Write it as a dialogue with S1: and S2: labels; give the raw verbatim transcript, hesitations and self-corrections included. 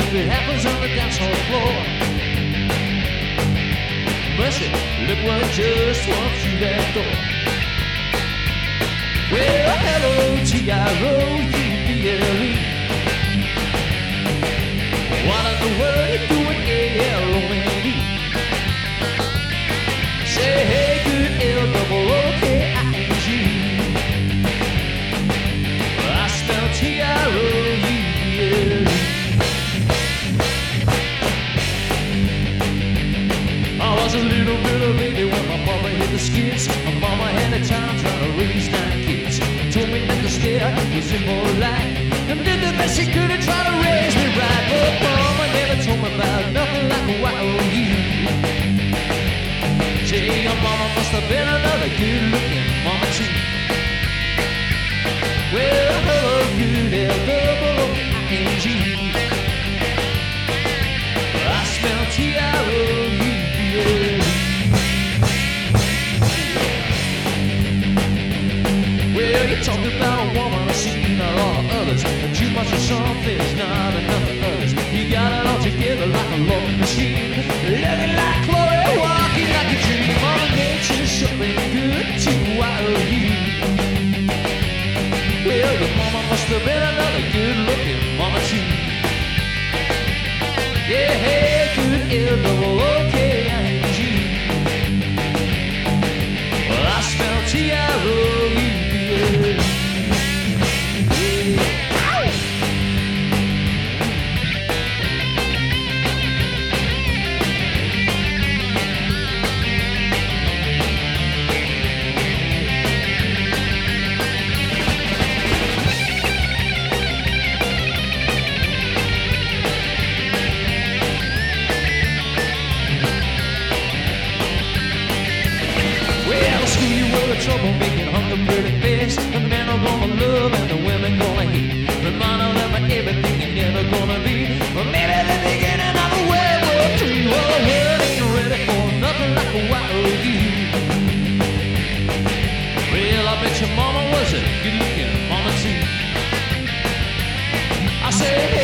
S1: if it happens on the dance hall floor. Mercy, look what just walked through that door. Well, hello, T I O U B L E. What in the world you doing, A L O N E? Say, hey, good L double O K I N G. I spell T I O U B L E. I was a little bit of baby when my mama hit the skids. My mama had a time trying to raise nine kids. Told me not to stare, was impolite, and did the best she could to try to raise me right. But mama never told me about nothing like a Y O U. Say your mama must have been another good-looking mama too. Well, hello, good L double O I N G. I spell T I O U B L E. Well, you talk about a woman, I've seen a lot of others, but too much of something's not enough of others. You got it all together like a love machine, looking like Chloe, walking like a dream. Mama nature's something good to Y O U. Well, your mama must have been another good-looking mama too. Yeah, hey, good L double O K I N G. Well, I spell T I O U B L E. Trouble making hunger pretty fast. The men are gonna love and the women gonna hate. Remind them of everything you're never gonna be. Or maybe the beginning of a World War Three. Well, the world ain't ready for nothing like a Y O U. Well, I bet your mama was a good-looking mama too. I said,